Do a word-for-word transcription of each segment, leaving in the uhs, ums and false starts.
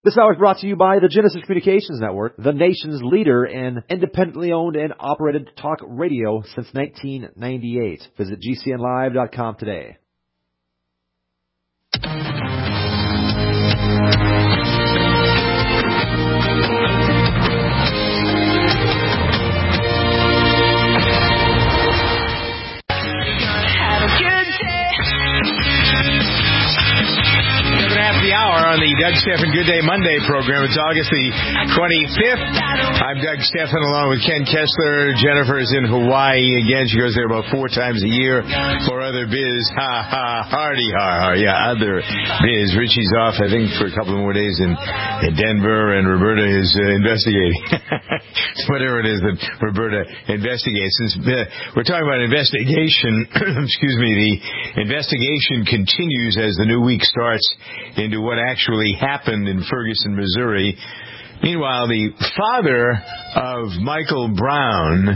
This hour is brought to you by the Genesis Communications Network, the nation's leader in independently owned and operated talk radio since nineteen ninety-eight. Visit G C N live dot com today. The hour on the Doug Stephan Good Day Monday program. It's August the twenty-fifth. I'm Doug Stephan along with Ken Kessler. Jennifer is in Hawaii again. She goes there about four times a year for other biz. Ha ha, hardy har har. Yeah, other biz. Richie's off, I think, for a couple of more days in, in Denver, and Roberta is uh, investigating. Whatever it is that Roberta investigates. Since uh, we're talking about investigation, excuse me, the investigation continues as the new week starts into what actually happened in Ferguson, Missouri. Meanwhile, the father of Michael Brown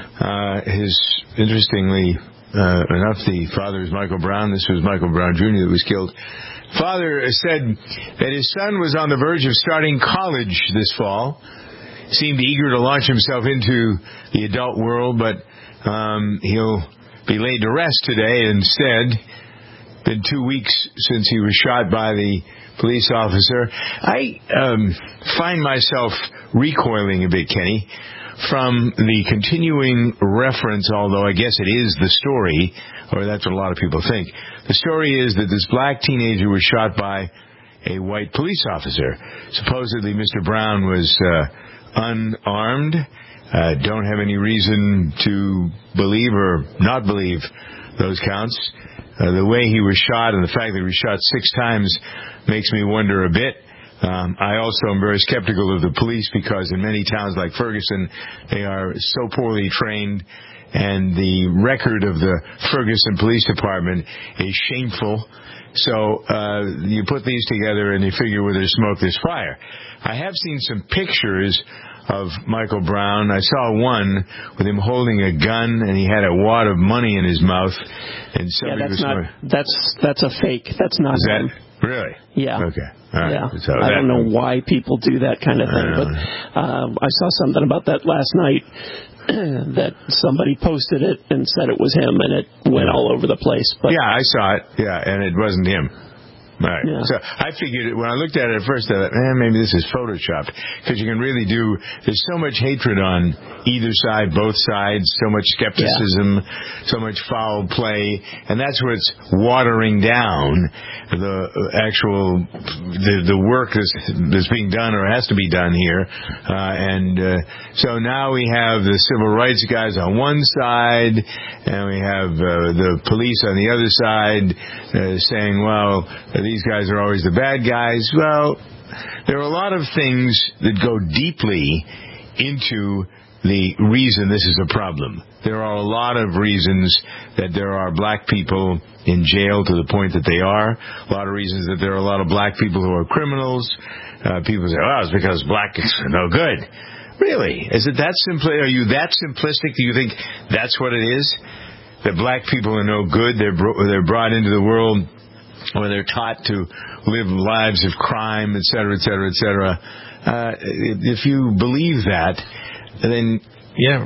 uh, is, interestingly uh, enough, the father is Michael Brown. This was Michael Brown Junior that was killed. Father said that his son was on the verge of starting college this fall. Seemed eager to launch himself into the adult world, but um, he'll be laid to rest today instead. Been two weeks since he was shot by the police officer. I um, find myself recoiling a bit, Kenny, from the continuing reference, although I guess it is the story, or that's what a lot of people think. The story is that this black teenager was shot by a white police officer. Supposedly Mister Brown was uh, unarmed. Uh, don't have any reason to believe or not believe those counts. Uh, the way he was shot and the fact that he was shot six times makes me wonder a bit. Um, I also am very skeptical of the police because in many towns like Ferguson, they are so poorly trained, and the record of the Ferguson Police Department is shameful. So uh, you put these together and you figure where there's smoke, there's fire. I have seen some pictures of Michael Brown. I saw one with him holding a gun, and he had a wad of money in his mouth. And yeah, that's was not. going, that's that's a fake. That's not. Is that him. really? Yeah. Okay. All right. Yeah. So I that, don't know why people do that kind of thing, but um, I saw something about that last night. That somebody posted it and said it was him, and it went all over the place. But yeah, I saw it. Yeah, and it wasn't him. Right. Yeah. So I figured, when I looked at it at first, I thought, eh, maybe this is photoshopped. Because you can really do, there's so much hatred on either side, both sides, so much skepticism, yeah. so much foul play, and that's what's watering down the actual, the, the work that's, that's being done or has to be done here. Uh, and uh, so now we have the civil rights guys on one side, and we have uh, the police on the other side uh, saying, well, these guys are always the bad guys. Well, there are a lot of things that go deeply into the reason this is a problem. There are a lot of reasons that there are black people in jail to the point that they are. A lot of reasons that there are a lot of black people who are criminals. Uh, people say, well, it's because black is no good. Really? Is it that simple? Are you that simplistic? Do you think that's what it is? That black people are no good? They're, bro- they're brought into the world, or they're taught to live lives of crime, et cetera, et cetera, et cetera. Uh, if you believe that, then, yeah,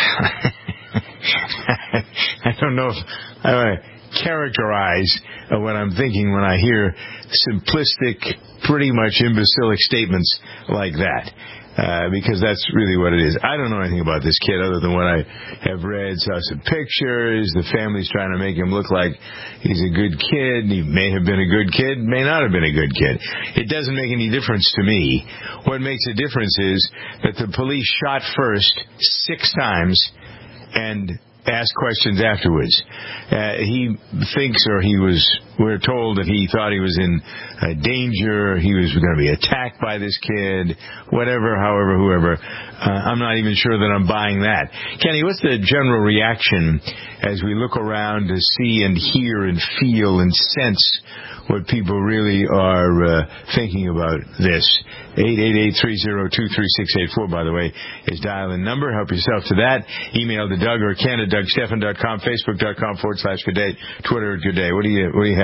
I don't know if I want to characterize what I'm thinking when I hear simplistic, pretty much imbecilic statements like that. Uh, because that's really what it is. I don't know anything about this kid other than what I have read. Saw some pictures. The family's trying to make him look like he's a good kid. He may have been a good kid, may not have been a good kid. It doesn't make any difference to me. What makes a difference is that the police shot first six times and asked questions afterwards. Uh, he thinks, or he was, we're told that he thought he was in uh, danger, he was going to be attacked by this kid, whatever, however, whoever. Uh, I'm not even sure that I'm buying that. Kenny, what's the general reaction as we look around to see and hear and feel and sense what people really are uh, thinking about this? eight eight eight, three oh two, three six eight four, by the way, is dial-in number. Help yourself to that. Email to Doug or Ken at Doug Stephan dot com, Facebook dot com forward slash Good Day, Twitter at Good Day. What do you, what do you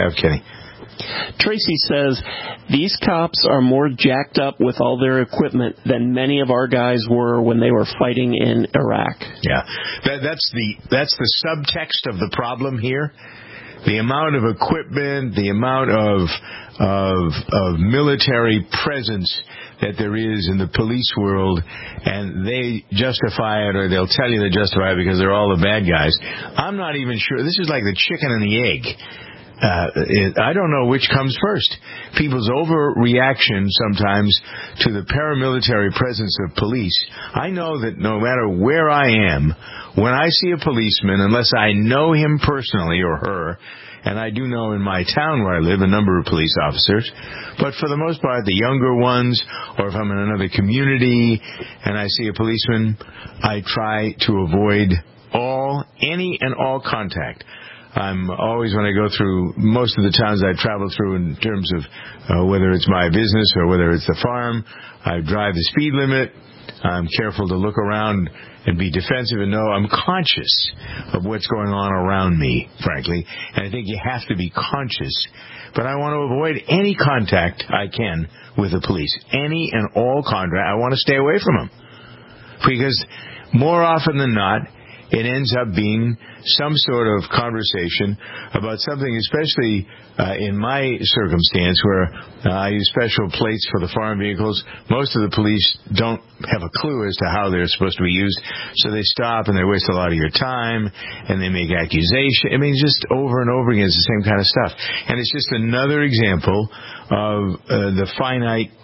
have, Kenny? Tracy says, these cops are more jacked up with all their equipment than many of our guys were when they were fighting in Iraq. Yeah, that, that's the that's the subtext of the problem here. The amount of equipment, the amount of of of military presence that there is in the police world, and they justify it, or they'll tell you they justify it because they're all the bad guys. I'm not even sure. This is like the chicken and the egg. Uh, it, I don't know which comes first. People's overreaction sometimes to the paramilitary presence of police. I know that no matter where I am, when I see a policeman, unless I know him personally or her, and I do know in my town where I live a number of police officers, but for the most part, the younger ones, or if I'm in another community and I see a policeman, I try to avoid all, any and all contact. I'm always, when I go through most of the towns I travel through in terms of uh, whether it's my business or whether it's the farm, I drive the speed limit. I'm careful to look around and be defensive and know I'm conscious of what's going on around me, frankly. And I think you have to be conscious. But I want to avoid any contact I can with the police. Any and all contact. I want to stay away from them. Because more often than not, it ends up being some sort of conversation about something, especially uh, in my circumstance where uh, I use special plates for the farm vehicles. Most of the police don't have a clue as to how they're supposed to be used, so they stop and they waste a lot of your time and they make accusations. I mean, just over and over again, it's the same kind of stuff. And it's just another example of uh, the finite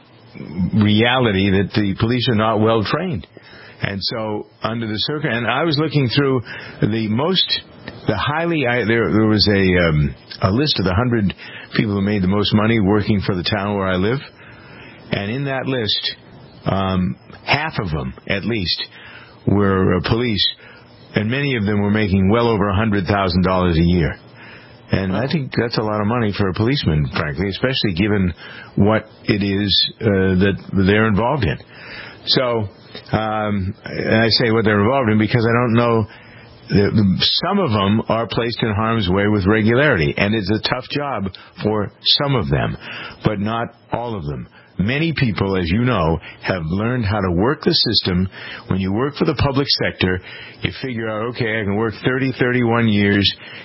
reality that the police are not well trained. And so, under the circuit, and I was looking through the most, the highly, I, there there was a um, a list of the hundred people who made the most money working for the town where I live, and in that list, um, half of them, at least, were uh, police, and many of them were making well over a hundred thousand dollars a year. And I think that's a lot of money for a policeman, frankly, especially given what it is uh, that they're involved in. So. Um, and I say what they're involved in because I don't know. The, the, some of them are placed in harm's way with regularity, and it's a tough job for some of them, but not all of them. Many people, as you know, have learned how to work the system. When you work for the public sector, you figure out, okay, I can work thirty, thirty-one years.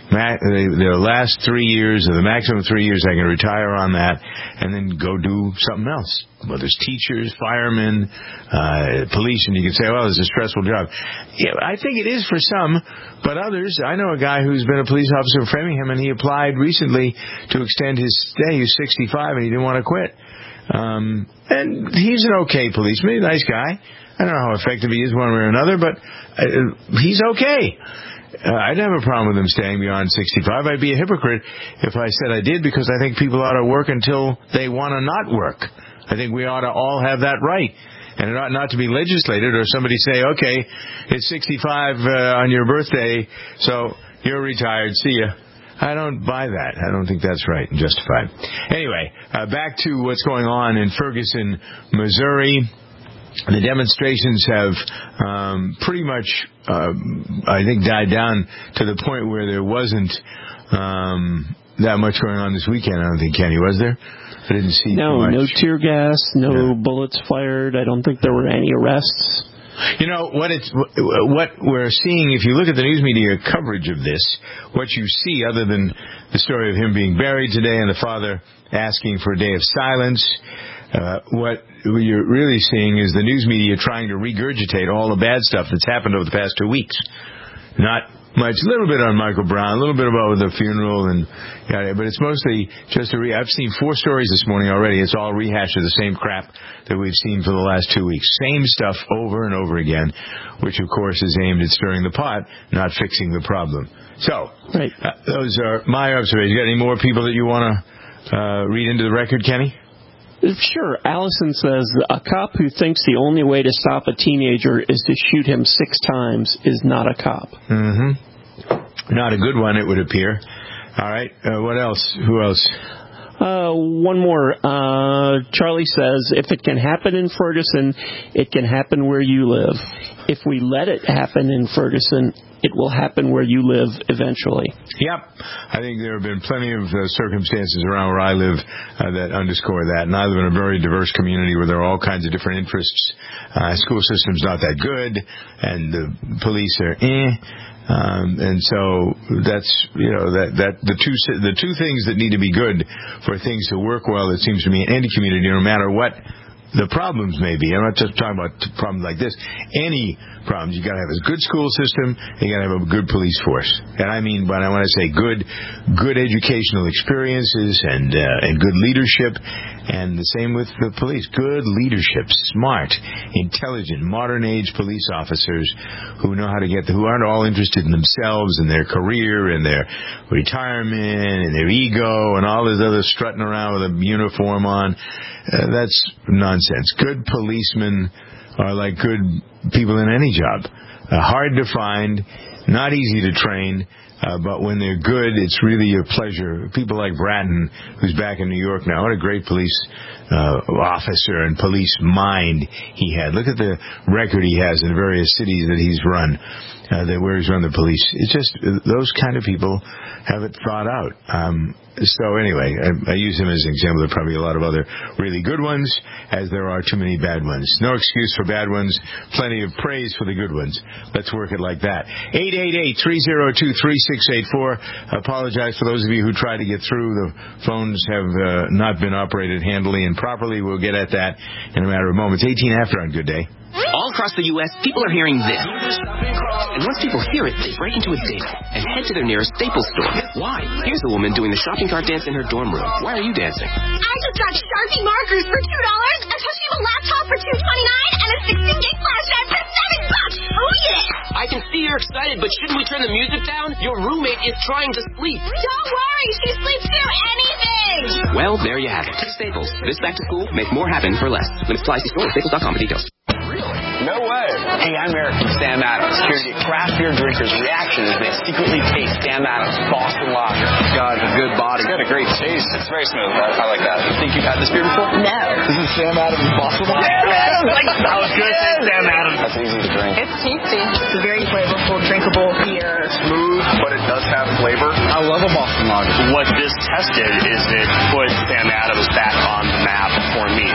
The last three years, or the maximum three years, I can retire on that and then go do something else. Whether it's teachers, firemen, uh, police, and you can say, well, it's a stressful job. Yeah, I think it is for some, but others, I know a guy who's been a police officer in Framingham, and he applied recently to extend his stay. He's sixty-five, and he didn't want to quit. Um, and he's an okay policeman, nice guy. I don't know how effective he is one way or another, but uh, he's okay. Uh, I'd have a problem with him staying beyond sixty-five. I'd be a hypocrite if I said I did, because I think people ought to work until they want to not work. I think we ought to all have that right. And it ought not to be legislated or somebody say, okay, it's sixty-five uh, on your birthday, so you're retired, see ya. I don't buy that. I don't think that's right and justified. Anyway, uh, back to what's going on in Ferguson, Missouri. The demonstrations have um, pretty much, uh, I think, died down to the point where there wasn't um, that much going on this weekend. I don't think, Kenny, was there? I didn't see no, much. No tear gas, no yeah. bullets fired. I don't think there were any arrests. You know, what it's what we're seeing, if you look at the news media coverage of this, what you see, other than the story of him being buried today and the father asking for a day of silence, uh, what you're really seeing is the news media trying to regurgitate all the bad stuff that's happened over the past two weeks. Not much, a little bit on Michael Brown, a little bit about the funeral, and yeah, but it's mostly just a re- I've seen four stories this morning already. It's all rehash of the same crap that we've seen for the last two weeks. Same stuff over and over again, which of course is aimed at stirring the pot, not fixing the problem. So, right. uh, those are my observations. You got any more people that you want to uh, read into the record, Kenny? Sure. Allison says, a cop who thinks the only way to stop a teenager is to shoot him six times is not a cop. Mm-hmm. Not a good one, it would appear. All right. Uh, what else? Who else? Uh, one more. Uh, Charlie says, if it can happen in Ferguson, it can happen where you live. if we let it happen in Ferguson, it will happen where you live eventually. Yep. I think there have been plenty of uh, circumstances around where I live uh, that underscore that. And I live in a very diverse community where there are all kinds of different interests. Uh, school system's not that good, and the police are eh. Um, and so that's, you know, that, that the two the two things that need to be good for things to work well, it seems to me, in any community, no matter what the problems may be. I'm not just talking about problems like this. Any problems, you got to have a good school system, and you got to have a good police force. And I mean, when I want to say good, good educational experiences and uh, and good leadership, and the same with the police. Good leadership, smart, intelligent, modern age police officers who know how to get the, who aren't all interested in themselves and their career and their retirement and their ego and all this other strutting around with a uniform on. Uh, that's nonsense. Good policemen are like good people in any job. Uh, hard to find, not easy to train, uh, but when they're good, it's really a pleasure. People like Bratton, who's back in New York now, what a great police uh, officer and police mind he had. Look at the record he has in various cities that he's run, uh, that where he's run the police. It's just, uh, those kind of people have it thought out. Um, so anyway, I, I use him as an example. There are probably a lot of other really good ones, as there are too many bad ones. No excuse for bad ones, plenty of praise for the good ones. Let's work it like that. eight eight eight, three oh two, three six eight four. I apologize for those of you who try to get through. The phones have uh, not been operated handily and properly. We'll get at that in a matter of moments. eighteen after on Good Day. All across the U S, people are hearing this. And once people hear it, they break into a dance and head to their nearest Staples store. Why? Here's a woman doing the shopping cart dance in her dorm room. Why are you dancing? I just got Sharpie markers for two dollars, a Toshiba laptop for two twenty-nine, and a sixteen gig flash drive for seven bucks. Oh yeah! I can see you're excited, but shouldn't we turn the music down? Your roommate is trying to sleep. Don't worry, she sleeps through anything. Well, there you have it. Staples. This back to school, make more happen for less. When it applies to store, staples dot com for details. No way. Hey, I'm Eric from Sam Adams, here to get craft beer drinkers' reaction as they secretly taste Sam Adams Boston Lager. God, a good body. It's got a great taste. It's very smooth. I, I like that. You think you've had this beer before? No. This is Sam Adams Boston Lager. Sam Adams! Like, I was going to say Sam Adams. That's easy to drink. It's tasty. It's a very flavorful, drinkable beer. Smooth, but it does have flavor. I love a Boston Lager. What this tested is it put Sam Adams back on the map for me.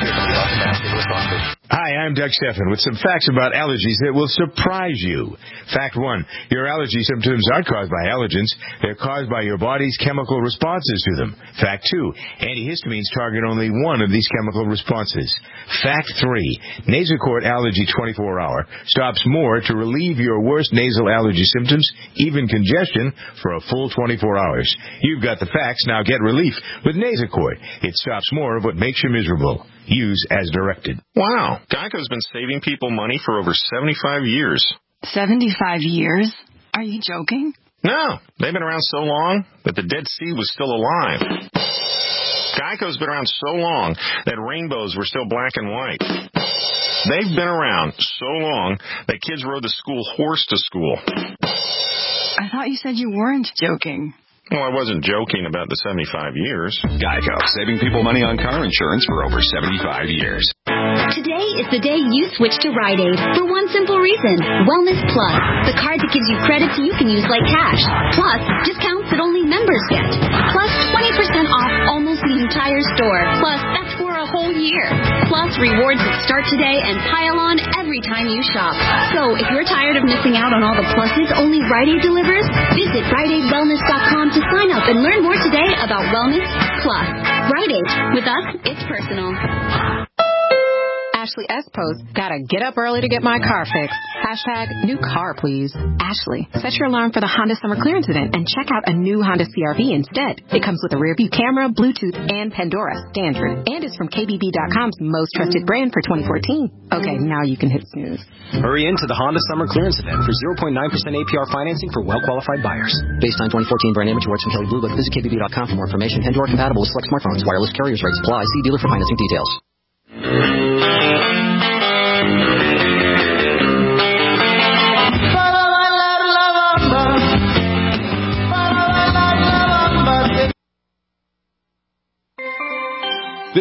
Hi, I'm Doug Stephan with some facts about allergies that will surprise you. Fact one, your allergy symptoms aren't caused by allergens. They're caused by your body's chemical responses to them. Fact two, antihistamines target only one of these chemical responses. Fact three, Nasacort Allergy twenty-four hour stops more to relieve your worst nasal allergy symptoms, even congestion, for a full twenty-four hours. You've got the facts, now get relief with Nasacort. It stops more of what makes you miserable. Use as directed. Wow. Geico's been saving people money for over seventy-five years. seventy-five years? Are you joking? No. They've been around so long that the Dead Sea was still alive. Geico's been around so long that rainbows were still black and white. They've been around so long that kids rode the school horse to school. I thought you said you weren't joking. Well, I wasn't joking about the seventy-five years. Geico, saving people money on car insurance for over seventy-five years. Today is the day you switch to Rite Aid for one simple reason. Wellness Plus, the card that gives you credits you can use like cash. Plus, discounts that only members get. Plus, twenty percent off almost the entire store. Plus, that's for a whole year. Plus, rewards that start today and pile on every time you shop. So, if you're tired of missing out on all the pluses only Rite Aid delivers, visit Rite Aid Wellness dot com to sign up and learn more today about Wellness Plus. Rite Aid. With us, it's personal. Ashley S. posts, gotta get up early to get my car fixed. Hashtag new car, please. Ashley, set your alarm for the Honda Summer Clearance event and check out a new Honda C R V instead. It comes with a rear view camera, Bluetooth, and Pandora standard. And is from K B B dot com's most trusted brand for twenty fourteen. Okay, now you can hit snooze. Hurry into the Honda Summer Clearance event for zero point nine percent A P R financing for well-qualified buyers. Based on twenty fourteen brand image awards from Kelley Blue Book, visit K B B dot com for more information. Pandora compatible with select smartphones. Wireless carriers rate supply. See dealer for financing details. This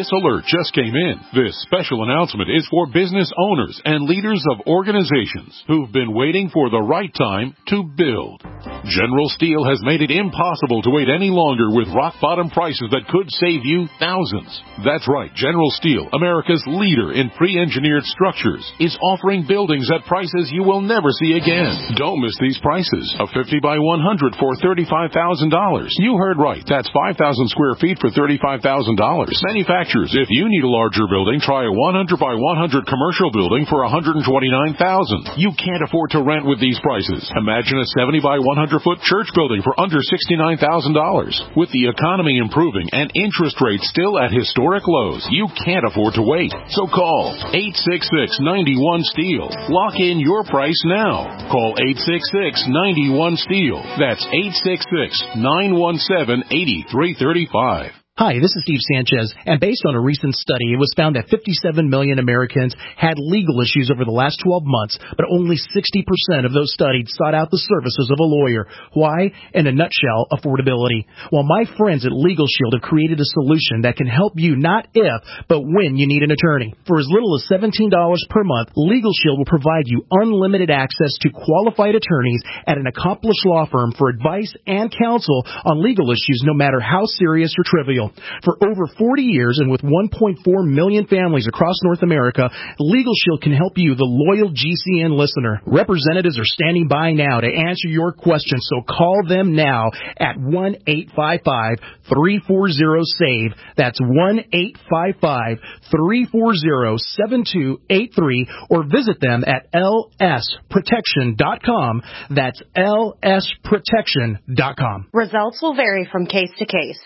This alert just came in. This special announcement is for business owners and leaders of organizations who've been waiting for the right time to build. General Steel has made it impossible to wait any longer with rock-bottom prices that could save you thousands. That's right. General Steel, America's leader in pre-engineered structures, is offering buildings at prices you will never see again. Don't miss these prices. A fifty by one hundred for thirty-five thousand dollars. You heard right. That's five thousand square feet for thirty-five thousand dollars. Manufacturers, if you need a larger building, try a one hundred by one hundred commercial building for one hundred twenty-nine thousand dollars. You can't afford to rent with these prices. Imagine a seventy by one hundred foot church building for under sixty-nine thousand dollars. With the economy improving and interest rates still at historic lows, you can't afford to wait. So call eight six six, nine one, STEEL. Lock in your price now. Call eight six six, nine one, STEEL. That's eight six six, nine one seven, eight three three five. Hi, this is Steve Sanchez, and based on a recent study, it was found that fifty-seven million Americans had legal issues over the last twelve months, but only sixty percent of those studied sought out the services of a lawyer. Why? In a nutshell, affordability. Well, my friends at Legal Shield have created a solution that can help you not if, but when you need an attorney. For as little as seventeen dollars per month, Legal Shield will provide you unlimited access to qualified attorneys at an accomplished law firm for advice and counsel on legal issues, no matter how serious or trivial. For over forty years and with one point four million families across North America, Legal Shield can help you, the loyal G C N listener. Representatives are standing by now to answer your questions, so call them now at one eight five five, three four zero, SAVE. That's one eight five five, three four zero, seven two eight three, or visit them at L S protection dot com. That's L S protection dot com. Results will vary from case to case.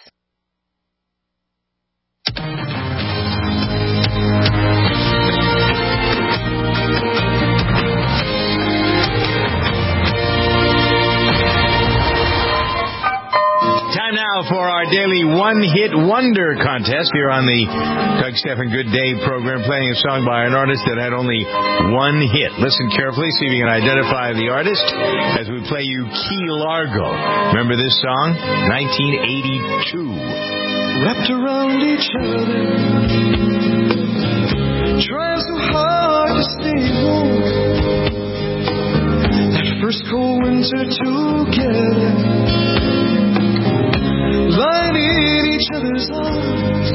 Time now for our daily one-hit wonder contest here on the Doug Stephan Good Day program, playing a song by an artist that had only one hit. Listen carefully, see if you can identify the artist as we play you Key Largo. Remember this song? nineteen eighty-two. Wrapped around each other, trying so hard to stay warm. That first cold winter together, lying in each other's arms,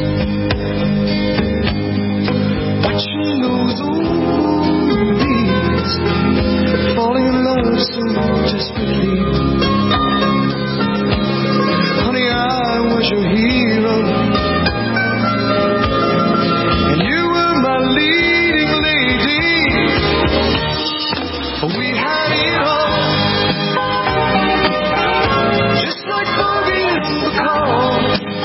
watching those old leaves, falling in love so desperately. Honey, I was your hero, and you were my leading lady. We had it all, just like Bobby and the call,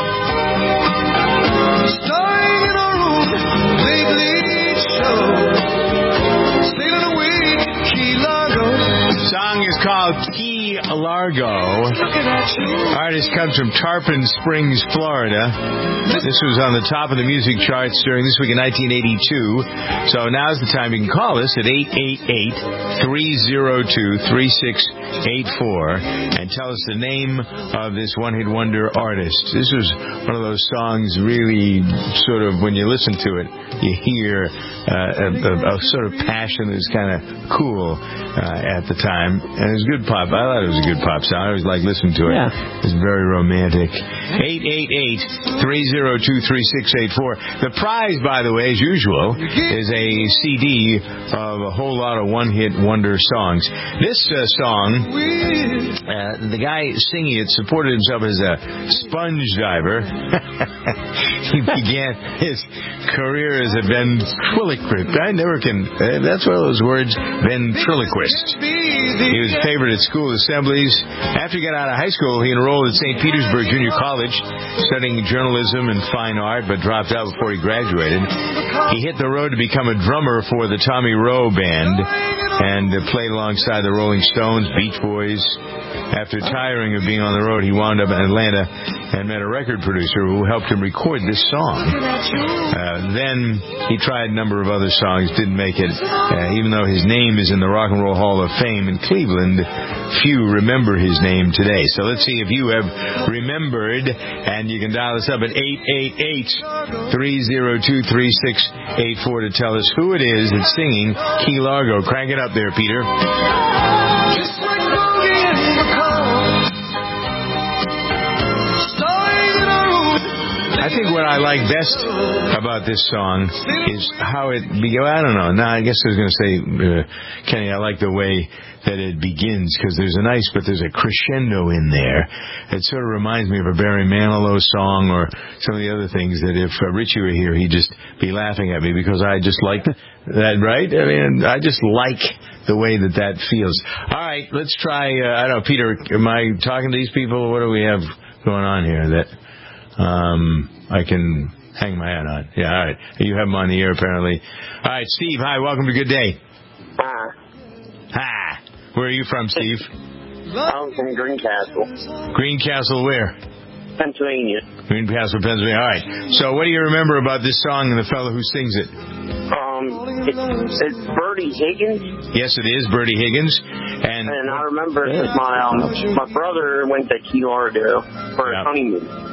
starring in our own late late show, sailing away to Key Largo. The song is called Key Largo. Artist comes from Tarpon Springs, Florida. This was on the top of the music charts during this week in nineteen eighty-two. So now's the time you can call us at eight eight eight, three oh two, three six eight four and tell us the name of this one-hit wonder artist. This was one of those songs really sort of, when you listen to it, you hear uh, a, a, a sort of passion that's kind of cool uh, at the time. And it was good pop. I thought it was a good pop song. I always like listening to it. Yeah. It's very romantic. eight eight eight, three oh two, three six eight four. The prize, by the way, as usual, is a C D of a whole lot of one-hit wonder songs. This uh, song, uh, the guy singing it supported himself as a sponge diver. He began his career as a ventriloquist. I never can, uh, that's one of those words, ventriloquist. He was favored at school assemblies. After he got out of high school, he enrolled at Saint Petersburg Junior College, studying journalism and fine art, but dropped out before he graduated. He hit the road to become a drummer for the Tommy Roe Band and uh, played alongside the Rolling Stones, Beach Boys, After tiring of being on the road, he wound up in Atlanta and met a record producer who helped him record this song. Uh, then he tried a number of other songs, didn't make it. Uh, even though his name is in the Rock and Roll Hall of Fame in Cleveland, few remember his name today. So let's see if you have remembered, and you can dial us up at eight eight eight, three oh two, three six eight four to tell us who it is that's singing Key Largo. Crank it up there, Peter. Just like Boogie in the car. Starring in a room. I think what I like best about this song is how it began. I don't know. Now, I guess I was going to say, uh, Kenny, I like the way that it begins, because there's a nice, but there's a crescendo in there. It sort of reminds me of a Barry Manilow song or some of the other things that if uh, Richie were here, he'd just be laughing at me, because I just like that, right? I mean, I just like the way that that feels. All right, let's try, uh, I don't know, Peter, am I talking to these people? What do we have going on here that um, I can hang my hat on? Yeah, all right. You have them on the air, apparently. All right, Steve, hi, welcome to Good Day. Hi. Hi. Where are you from, Steve? I'm from Greencastle. Greencastle where? Pennsylvania. Greencastle, Pennsylvania. All right. So what do you remember about this song and the fellow who sings it? Um, it's, it's Bertie Higgins. Yes, it is, Bertie Higgins. And, and I remember yeah. my um, my brother went to Key Largo for yeah. a honeymoon.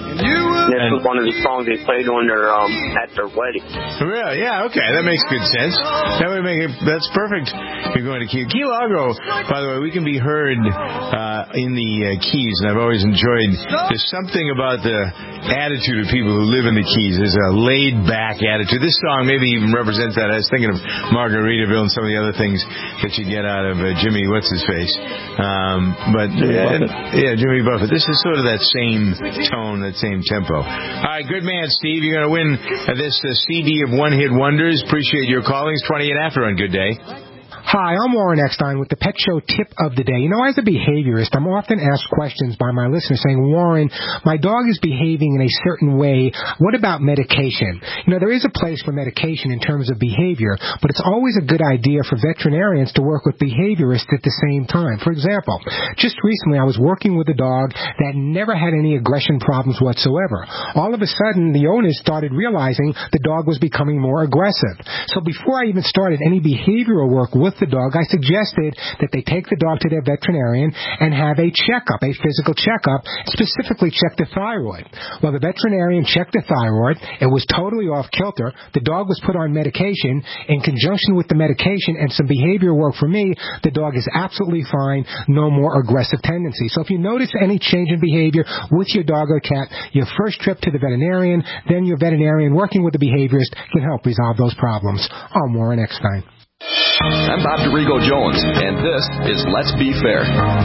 This was one of the songs they played on their um at their wedding. Really? Yeah. Okay, that makes good sense. That would make it. That's perfect. You're going to Key Key Largo. By the way, we can be heard uh, in the uh, Keys, and I've always enjoyed. There's something about the attitude of people who live in the Keys. There's a laid-back attitude. This song maybe even represents that. I was thinking of Margaritaville and some of the other things that you get out of uh, Jimmy what's his face. Um, but uh, yeah, Jimmy Buffett. This is sort of that same tone, that same tempo. All right, good man, Steve. You're going to win uh, this uh, C D of one-hit wonders. Appreciate your callings. twenty-eight after on Good Day. Hi, I'm Warren Eckstein with the Pet Show Tip of the Day. You know, as a behaviorist, I'm often asked questions by my listeners saying, Warren, my dog is behaving in a certain way. What about medication? You know, there is a place for medication in terms of behavior, but it's always a good idea for veterinarians to work with behaviorists at the same time. For example, just recently I was working with a dog that never had any aggression problems whatsoever. All of a sudden, the owners started realizing the dog was becoming more aggressive. So before I even started any behavioral work with the dog, I suggested that they take the dog to their veterinarian and have a checkup, a physical checkup, specifically check the thyroid. Well, the veterinarian checked the thyroid. It was totally off kilter. The dog was put on medication. In conjunction with the medication and some behavior work for me, the dog is absolutely fine, no more aggressive tendency. So if you notice any change in behavior with your dog or cat, your first trip to the veterinarian, then your veterinarian working with the behaviorist can help resolve those problems. I'm Warren Eckstein. I'm Bob DeRigo Jones, and this is Let's Be Fair.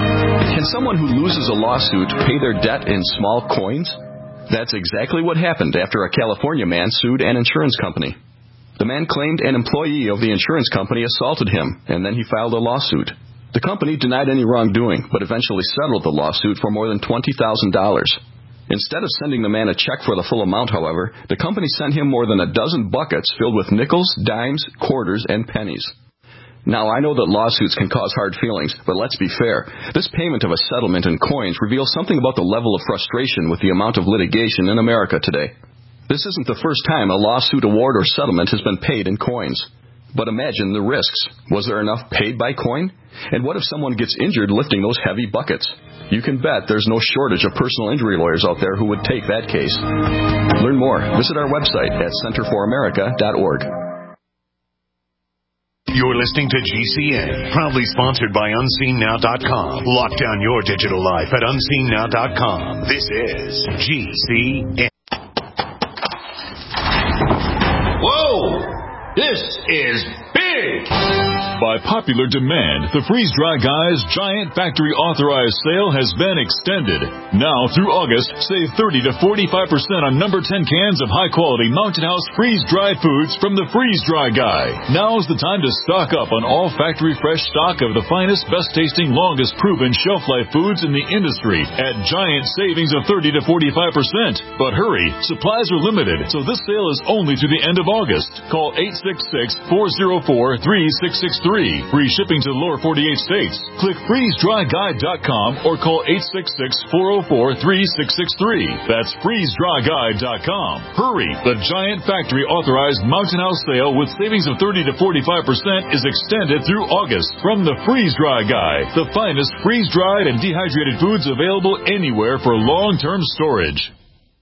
Can someone who loses a lawsuit pay their debt in small coins? That's exactly what happened after a California man sued an insurance company. The man claimed an employee of the insurance company assaulted him, and then he filed a lawsuit. The company denied any wrongdoing, but eventually settled the lawsuit for more than twenty thousand dollars. Instead of sending the man a check for the full amount, however, the company sent him more than a dozen buckets filled with nickels, dimes, quarters, and pennies. Now, I know that lawsuits can cause hard feelings, but let's be fair. This payment of a settlement in coins reveals something about the level of frustration with the amount of litigation in America today. This isn't the first time a lawsuit award or settlement has been paid in coins. But imagine the risks. Was there enough paid by coin? And what if someone gets injured lifting those heavy buckets? You can bet there's no shortage of personal injury lawyers out there who would take that case. Learn more. Visit our website at center for america dot org. You're listening to G C N, proudly sponsored by unseen now dot com. Lock down your digital life at unseen now dot com. This is G C N. Whoa! This is big! By popular demand, the Freeze Dry Guys Giant Factory Authorized Sale has been extended. Now through August, save thirty to forty-five percent on number ten cans of high-quality Mountain House freeze-dried foods from the Freeze Dry Guy. Now's the time to stock up on all factory fresh stock of the finest, best-tasting, longest-proven shelf-life foods in the industry at giant savings of thirty to forty-five percent. But hurry, supplies are limited, so this sale is only to the end of August. Call eight six six, four oh four, three six six three. Free shipping to the lower forty-eight states. Click freeze dry guide dot com or call eight six six, four oh four, three six six three. That's freeze dry guide dot com. Hurry! The Giant Factory authorized Mountain House sale with savings of thirty to forty-five percent is extended through August from the Freeze Dry Guy, the finest freeze-dried and dehydrated foods available anywhere for long-term storage.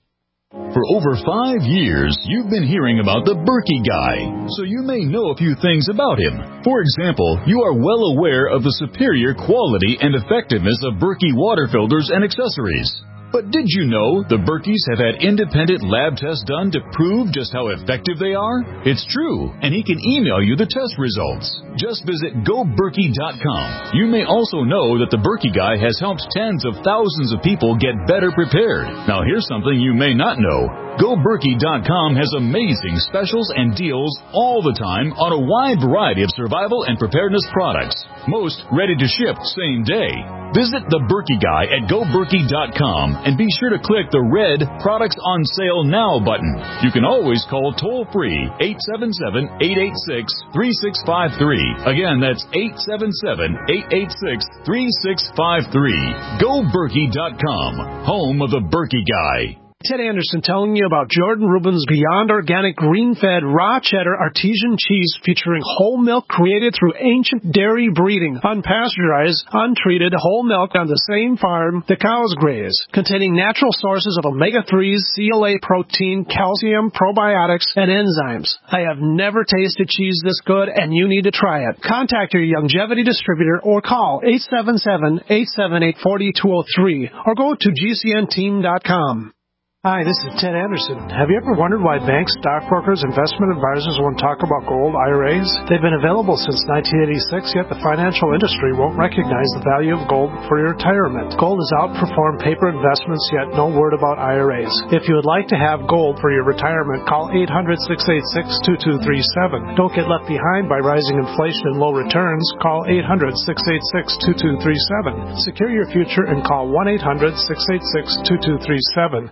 For over five years, you've been hearing about the Berkey Guy, so you may know a few things about him. For example, you are well aware of the superior quality and effectiveness of Berkey water filters and accessories. But did you know the Berkeys have had independent lab tests done to prove just how effective they are? It's true, and he can email you the test results. Just visit go berkey dot com. You may also know that the Berkey Guy has helped tens of thousands of people get better prepared. Now here's something you may not know. go berkey dot com has amazing specials and deals all the time on a wide variety of survival and preparedness products. Most ready to ship same day. Visit the Berkey Guy at go berkey dot com and be sure to click the red Products on Sale Now button. You can always call toll-free eight seven seven, eight eight six, three six five three. Again, that's eight seven seven, eight eight six, three six five three. go berkey dot com, home of the Berkey Guy. Ted Anderson telling you about Jordan Rubin's Beyond Organic Green-Fed Raw Cheddar Artesian Cheese featuring whole milk created through ancient dairy breeding, unpasteurized, untreated whole milk on the same farm the cows graze, containing natural sources of omega threes, C L A protein, calcium, probiotics, and enzymes. I have never tasted cheese this good, and you need to try it. Contact your Youngevity distributor or call eight seven seven, eight seven eight, four two zero three or go to G C N team dot com. Hi, this is Ted Anderson. Have you ever wondered why banks, stockbrokers, investment advisors won't talk about gold I R As? They've been available since nineteen eighty-six, yet the financial industry won't recognize the value of gold for your retirement. Gold has outperformed paper investments, yet no word about I R As. If you would like to have gold for your retirement, call eight hundred, six eight six, two two three seven. Don't get left behind by rising inflation and low returns. Call eight hundred, six eight six, two two three seven. Secure your future and call one eight hundred, six eight six, two two three seven.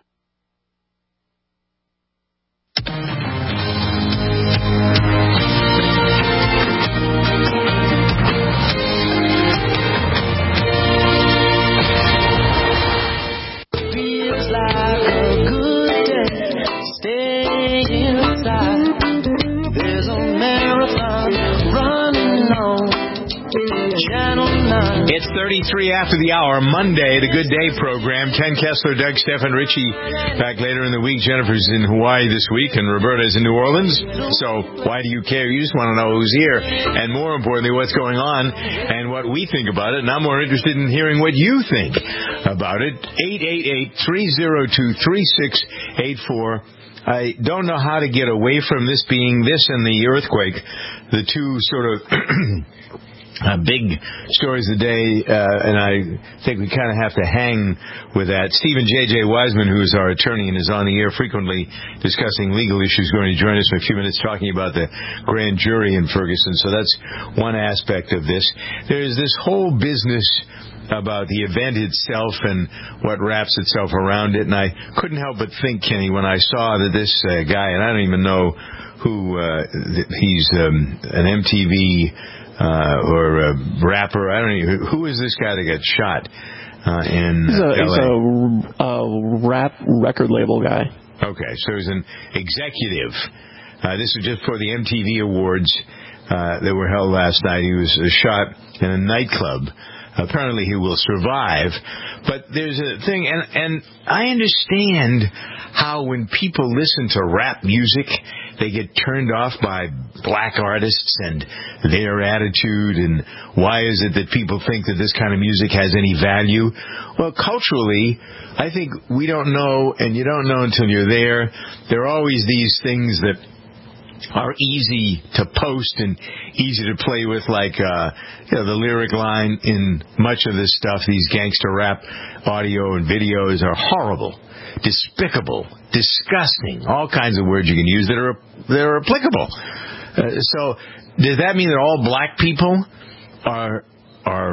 It's thirty-three after the hour, Monday, the Good Day program. Ken Kessler, Doug Stephan, Richie back later in the week. Jennifer's in Hawaii this week, and Roberta's in New Orleans. So why do you care? You just want to know who's here, and more importantly, what's going on and what we think about it. And I'm more interested in hearing what you think about it. eight eight eight, three oh two, three six eight four. I don't know how to get away from this being this and the earthquake, the two sort of Uh, big stories of the day, uh, and I think we kind of have to hang with that. Stephen J J. Wiseman, who is our attorney and is on the air frequently discussing legal issues, going to join us in a few minutes talking about the grand jury in Ferguson. So that's one aspect of this. There's this whole business about the event itself and what wraps itself around it, and I couldn't help but think, Kenny, when I saw that this uh, guy, and I don't even know who, uh, he's um, an M T V Uh, or a rapper. I don't know. Who is this guy that got shot uh, in he's a, L A? He's a, a rap record label guy. Okay, so he's an executive. Uh, this was just for the M T V Awards uh, that were held last night. He was uh, shot in a nightclub. Apparently he will survive. But there's a thing, and, and I understand how when people listen to rap music, they get turned off by black artists and their attitude, and why is it that people think that this kind of music has any value? Well, culturally, I think we don't know, and you don't know until you're there. There are always these things that are easy to post and easy to play with, like uh, you know, the lyric line in much of this stuff. These gangster rap audio and videos are horrible, despicable, disgusting, all kinds of words you can use that are that are applicable. Uh, so does that mean that all black people are are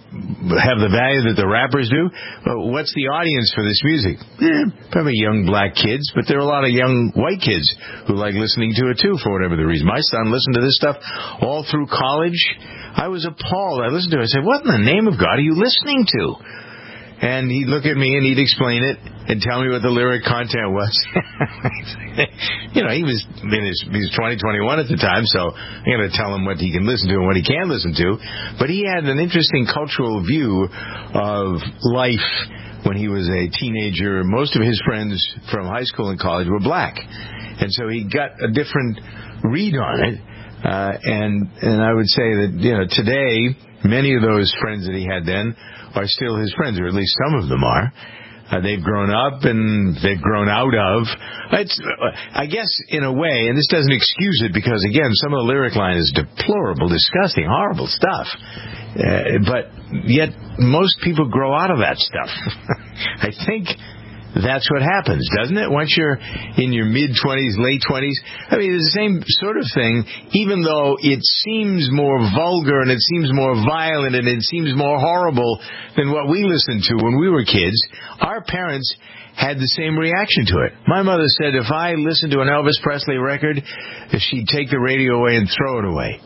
have the value that the rappers do. Well, what's the audience for this music? Eh, probably young black kids, but there are a lot of young white kids who like listening to it too for whatever the reason. My son listened to this stuff all through college. I was appalled. I listened to it. I said, what in the name of God are you listening to? And he'd look at me and he'd explain it and tell me what the lyric content was. You know, he was in his, he was twenty, twenty-one at the time, so I'm going to tell him what he can listen to and what he can't listen to. But he had an interesting cultural view of life when he was a teenager. Most of his friends from high school and college were black. And so he got a different read on it. Uh, and, and I would say that, you know, today, many of those friends that he had then are still his friends, or at least some of them are. Uh, they've grown up and they've grown out of. It's, I guess, in a way, and this doesn't excuse it because, again, some of the lyric line is deplorable, disgusting, horrible stuff. Uh, but yet most people grow out of that stuff. I think that's what happens, doesn't it? Once you're in your mid-twenties, late twenties, I mean, it's the same sort of thing, even though it seems more vulgar and it seems more violent and it seems more horrible than what we listened to when we were kids. Our parents had the same reaction to it. My mother said if I listened to an Elvis Presley record, she'd take the radio away and throw it away.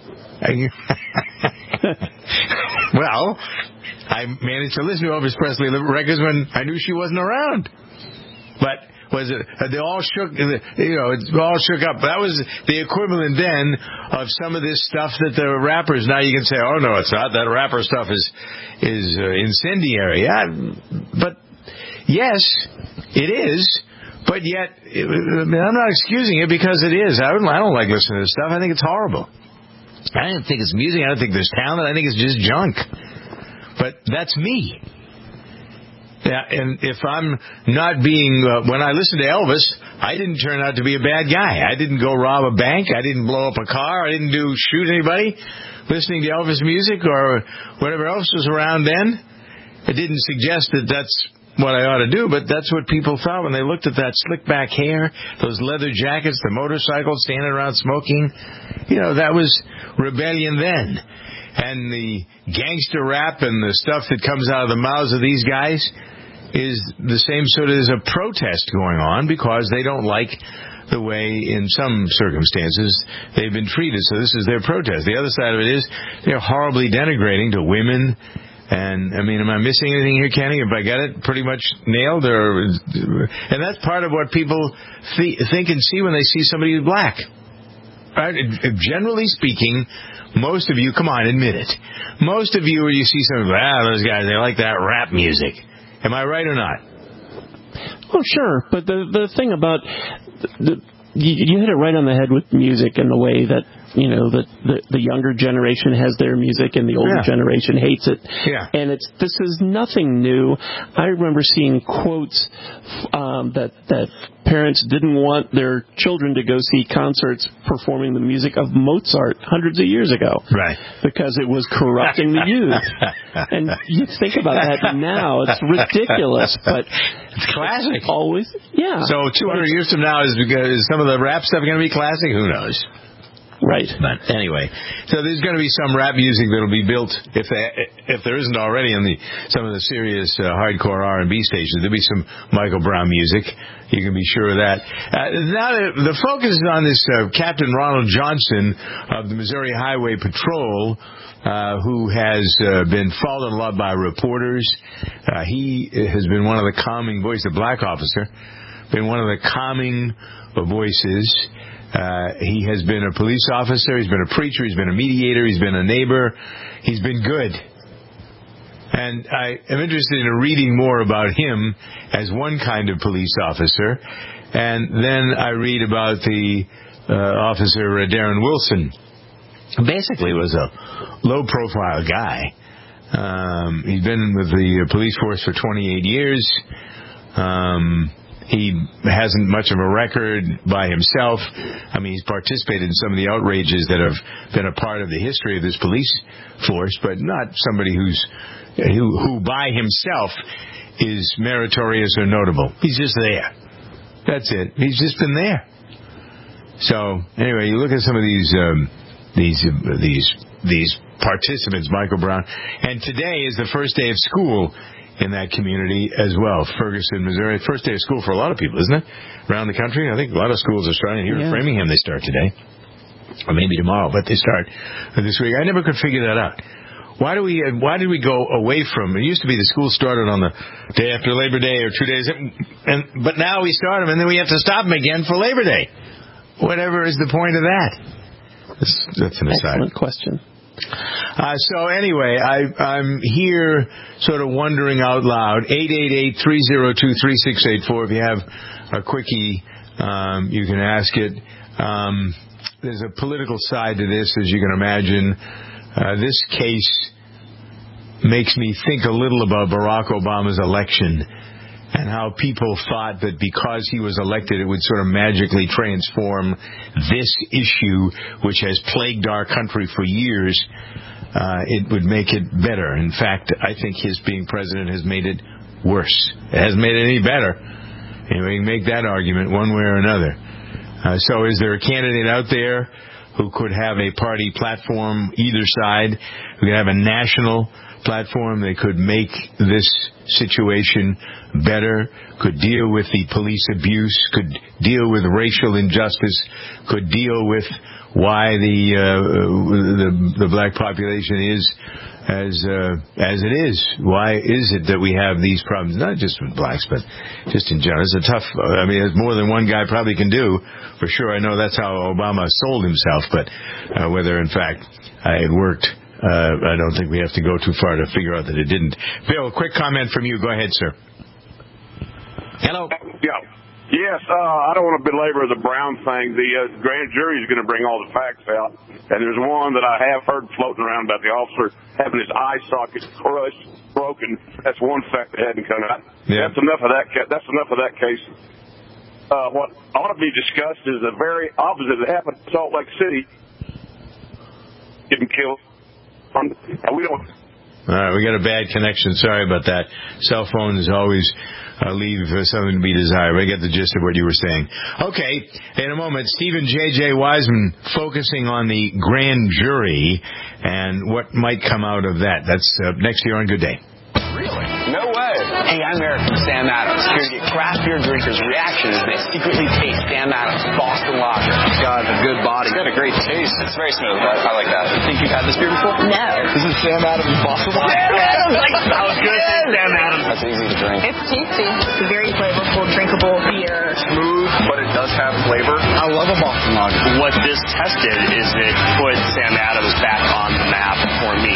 Well, I managed to listen to Elvis Presley records when I knew she wasn't around. But was it? They all shook. You know, it all shook up. That was the equivalent then of some of this stuff that the rappers. Now you can say, "Oh no, it's not. That rapper stuff is is uh, incendiary." Yeah, but yes, it is. But yet, it, I mean, I'm not excusing it because it is. I don't. I don't like listening to this stuff. I think it's horrible. I don't think it's music. I don't think there's talent. I think it's just junk. But that's me. Yeah, and if I'm not being, uh, when I listen to Elvis, I didn't turn out to be a bad guy. I didn't go rob a bank. I didn't blow up a car. I didn't do shoot anybody listening to Elvis music or whatever else was around then. It didn't suggest that that's what I ought to do, but that's what people thought when they looked at that slick back hair, those leather jackets, the motorcycles, standing around smoking. You know, that was rebellion then. And the gangster rap and the stuff that comes out of the mouths of these guys is the same sort of as a protest going on because they don't like the way, in some circumstances, they've been treated. So this is their protest. The other side of it is they're horribly denigrating to women. And, I mean, am I missing anything here, Kenny? Have I got it pretty much nailed? Or, and that's part of what people th- think and see when they see somebody who's black. Right? Generally speaking, most of you, come on, admit it. Most of you, when you see somebody, ah, those guys, they like that rap music. Am I right or not? Well, sure, but the the thing about the, you, you hit it right on the head with music and the way that, you know, the, the, the younger generation has their music and the older yeah. generation hates it. Yeah. And it's this is nothing new. I remember seeing quotes um, that that parents didn't want their children to go see concerts performing the music of Mozart hundreds of years ago. Right. Because it was corrupting the youth. And you think about that now, it's ridiculous, but it's classic. It's always, yeah. So two hundred years from now, is, is some of the rap stuff going to be classic? Who knows? Right. But anyway, so there's going to be some rap music that'll be built, if they, if there isn't already, in the some of the serious uh, hardcore R and B stations. There'll be some Michael Brown music. You can be sure of that. Uh, now the, the focus is on this uh, Captain Ronald Johnson of the Missouri Highway Patrol, uh, who has uh, been fallen in love by reporters. Uh, he has been one of the calming voices, a black officer, been one of the calming voices. Uh, he has been a police officer, he's been a preacher, he's been a mediator, he's been a neighbor, he's been good. And I am interested in reading more about him as one kind of police officer. And then I read about the uh, officer uh, Darren Wilson. Basically was a low-profile guy. Um, he's been with the police force for twenty-eight years. Um... He hasn't much of a record by himself. I mean, he's participated in some of the outrages that have been a part of the history of this police force, but not somebody who's who, who by himself is meritorious or notable. He's just there. That's it. He's just been there. So, anyway, you look at some of these um, these uh, these these participants, Michael Brown. And today is the first day of school in that community as well. Ferguson, Missouri. First day of school for a lot of people, isn't it? Around the country. I think a lot of schools are starting. Here yeah. in Framingham, they start today. Or maybe tomorrow, but they start this week. I never could figure that out. Why do we? Why did we go away from? It used to be the school started on the day after Labor Day or two days, and but now we start them and then we have to stop them again for Labor Day. Whatever is the point of that? That's, that's an aside. Excellent question. Uh, so anyway, I, I'm here sort of wondering out loud. eight eight eight, three oh two, three six eight four. If you have a quickie, um, you can ask it. Um, there's a political side to this, as you can imagine. Uh, this case makes me think a little about Barack Obama's election and how people thought that because he was elected it would sort of magically transform this issue, which has plagued our country for years. Uh, it would make it better. In fact, I think his being president has made it worse. It hasn't made it any better. And we can make that argument one way or another. Uh, so is there a candidate out there who could have a party platform, either side, who could have a national platform that could make this situation better, could deal with the police abuse, could deal with racial injustice, could deal with why the uh, the, the black population is as uh, as it is? Why is it that we have these problems? Not just with blacks, but just in general. It's a tough. I mean, it's more than one guy probably can do, for sure. I know that's how Obama sold himself, but uh, whether in fact uh, it worked, uh, I don't think we have to go too far to figure out that it didn't. Bill, quick comment from you. Go ahead, sir. Hello. Yeah. Yes, uh, I don't want to belabor the Brown thing. The uh, grand jury is going to bring all the facts out. And there's one that I have heard floating around about the officer having his eye socket crushed, broken. That's one fact that hadn't come out. Yeah. That's enough of that. Ca- that's enough of that case. Uh, what ought to be discussed is the very opposite that happened in Salt Lake City. Getting killed. Um, and we don't. All right, we got a bad connection. Sorry about that. Cell phones always uh, leave uh, something to be desired. I get the gist of what you were saying. Okay, in a moment, Stephen J J. Wiseman focusing on the grand jury and what might come out of that. That's uh, next year on Good Day. Really? No way. Hey, I'm Eric from Sam Adams. Here to get craft beer drinkers' reaction as they secretly taste Sam Adams Boston Lager. God, a good body. It's got a great taste. It's very smooth. I, I like that. Think you've had this beer before? No. This is Sam Adams Boston Lager. Sam Adams! Like, that was good. Yeah. Sam Adams. That's easy to drink. It's tasty. It's a very flavorful, drinkable beer. Smooth, but it does have flavor. I love a Boston Lager. What this tested is it put Sam Adams back on the map for me.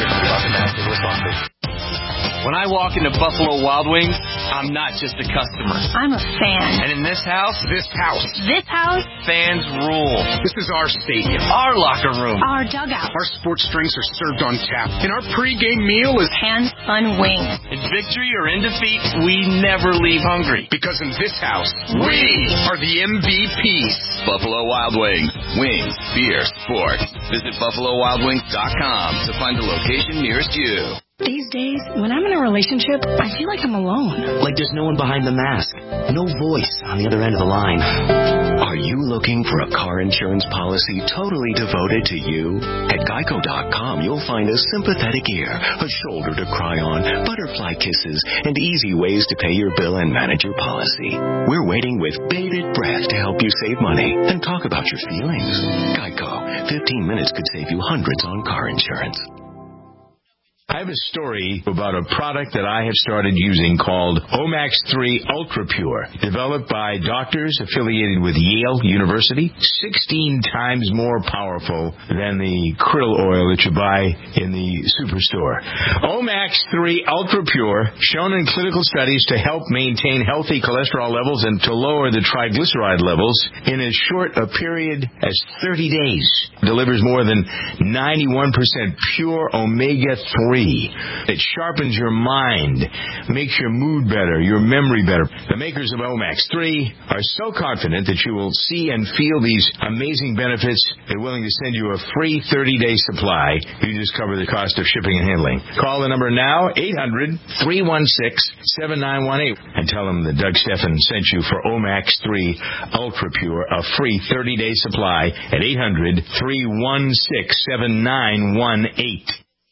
When I walk into Buffalo Wild Wings, I'm not just a customer. I'm a fan. And in this house, this house, This house, fans rule. This is our stadium, our locker room, our dugout, our sports drinks are served on tap, and our pregame meal is Hands Fun Wings. in victory or in defeat, we never leave hungry. Because in this house, we are the M V Ps. Buffalo Wild Wings. Wings, beer, sports. Visit buffalo wild wings dot com to find the location nearest you. These days, when I'm in a relationship, I feel like I'm alone. Like there's no one behind the mask. No voice on the other end of the line. Are you looking for a car insurance policy totally devoted to you? At geico dot com, you'll find a sympathetic ear, a shoulder to cry on, butterfly kisses, and easy ways to pay your bill and manage your policy. We're waiting with bated breath to help you save money and talk about your feelings. Geico. fifteen minutes could save you hundreds on car insurance. I have a story about a product that I have started using called Omax three Ultra Pure, developed by doctors affiliated with Yale University, sixteen times more powerful than the krill oil that you buy in the superstore. Omax three Ultra Pure, shown in clinical studies to help maintain healthy cholesterol levels and to lower the triglyceride levels in as short a period as thirty days. Delivers more than ninety-one percent pure omega three three. It sharpens your mind, makes your mood better, your memory better. The makers of Omax three are so confident that you will see and feel these amazing benefits, they're willing to send you a free thirty-day supply. You just cover the cost of shipping and handling. Call the number now, eight hundred, three one six, seven nine one eight, and tell them that Doug Stephan sent you for Omax three Ultra Pure, a free thirty-day supply at eight hundred, three one six, seven nine one eight.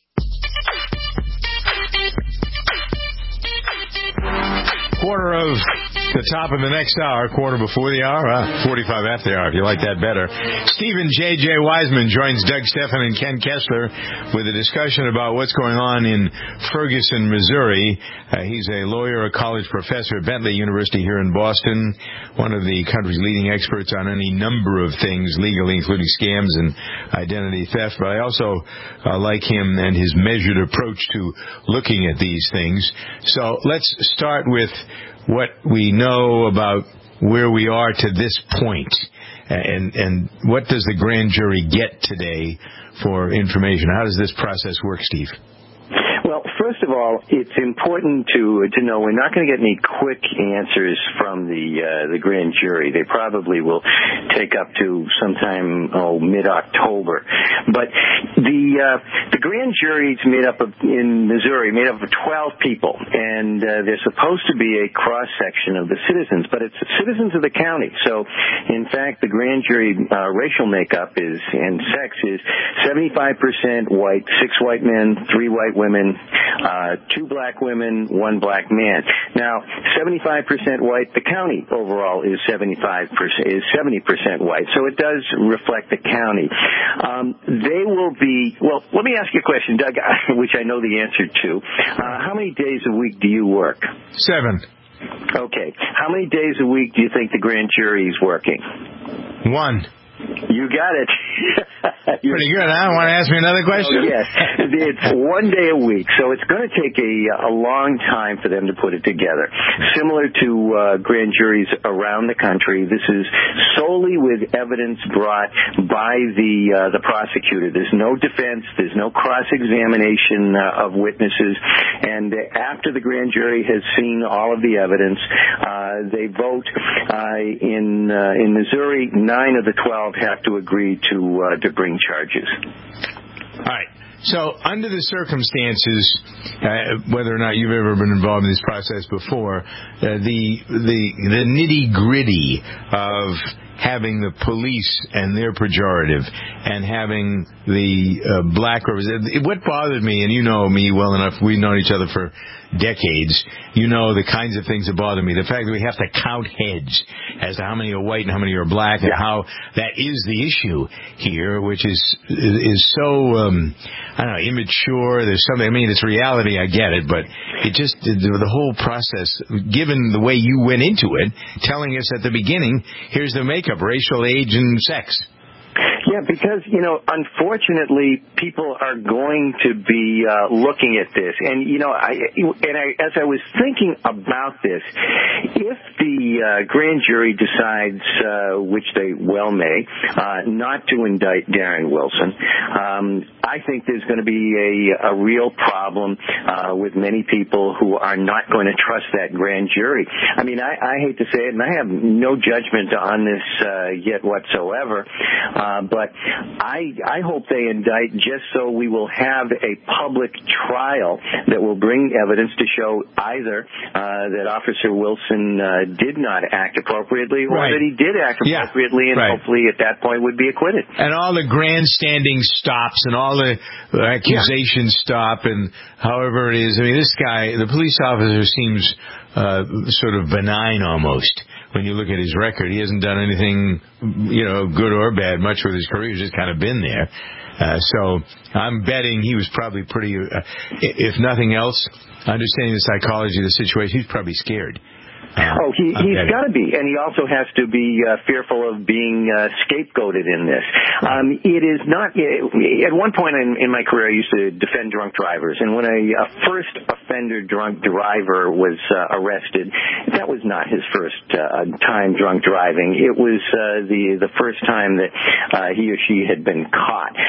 Quarter of the top of the next hour, quarter before the hour, uh, forty-five after the hour, if you like that better. Stephen J J. Wiseman joins Doug Stephan and Ken Kessler with a discussion about what's going on in Ferguson, Missouri. Uh, he's a lawyer, a college professor at Bentley University here in Boston, one of the country's leading experts on any number of things legally, including scams and identity theft. But I also uh, like him and his measured approach to looking at these things. So let's start with what we know about where we are to this point, and and what does the grand jury get today for information? How does this process work, Steve? Well, first of all, it's important to to know we're not going to get any quick answers from the uh, the grand jury. They probably will take up to sometime oh mid-October. But the uh, the grand jury is made up of in Missouri made up of twelve people, and uh, they're supposed to be a cross section of the citizens, but it's citizens of the county. So, in fact, the grand jury uh, racial makeup is and sex is seventy-five percent white, six white men, three white women. Uh, two black women, one black man. Now, seventy-five percent white. The county overall is seventy-five percent is seventy percent white. So it does reflect the county. Um, they will be. Well, let me ask you a question, Doug, which I know the answer to. Uh, how many days a week do you work? Seven. Okay. How many days a week do you think the grand jury is working? One. You got it. Pretty good, huh? Want to ask me another question? Oh, yes. It's one day a week, so it's going to take a, a long time for them to put it together. Similar to uh, grand juries around the country, this is solely with evidence brought by the uh, the prosecutor. There's no defense. There's no cross-examination uh, of witnesses. And after the grand jury has seen all of the evidence, uh, they vote. Uh, in uh, in Missouri, nine of the twelve have to agree to uh, to bring charges. All right. So, under the circumstances, uh, whether or not you've ever been involved in this process before, uh, the the the nitty gritty of having the police and their pejorative and having the uh, black representative. What bothered me, and you know me well enough, we've known each other for decades, you know the kinds of things that bother me. The fact that we have to count heads as to how many are white and how many are black, and how that is the issue here, which is is so, um, I don't know, immature. There's something, I mean, it's reality, I get it, but it just, the, the whole process, given the way you went into it, telling us at the beginning, here's the makeup, racial, age, and sex. Yeah, because, you know, unfortunately, people are going to be uh, looking at this. And, you know, I, and I, as I was thinking about this, if the uh, grand jury decides, uh, which they well may, uh, not to indict Darren Wilson, um, I think there's going to be a, a real problem uh, with many people who are not going to trust that grand jury. I mean, I, I hate to say it, and I have no judgment on this uh, yet whatsoever, uh, but I, I hope they indict just so we will have a public trial that will bring evidence to show either uh, that Officer Wilson uh, did not act appropriately or right. that he did act appropriately, yeah. and right. hopefully at that point would be acquitted. And all the grandstanding stops and all the accusations yeah. stop, and however it is. I mean, this guy, the police officer, seems uh, sort of benign almost. When you look at his record, he hasn't done anything, you know, good or bad much with his career. He's just kind of been there. Uh, so I'm betting he was probably pretty, uh, if nothing else, understanding the psychology of the situation, he's probably scared. Uh, oh, he, he's got to be, and he also has to be uh, fearful of being uh, scapegoated in this. Um, it is not. At one point in, in my career, I used to defend drunk drivers, and when a, a first offender drunk driver was uh, arrested, that was not his first uh, time drunk driving. It was uh, the the first time that uh, he or she had been caught. Same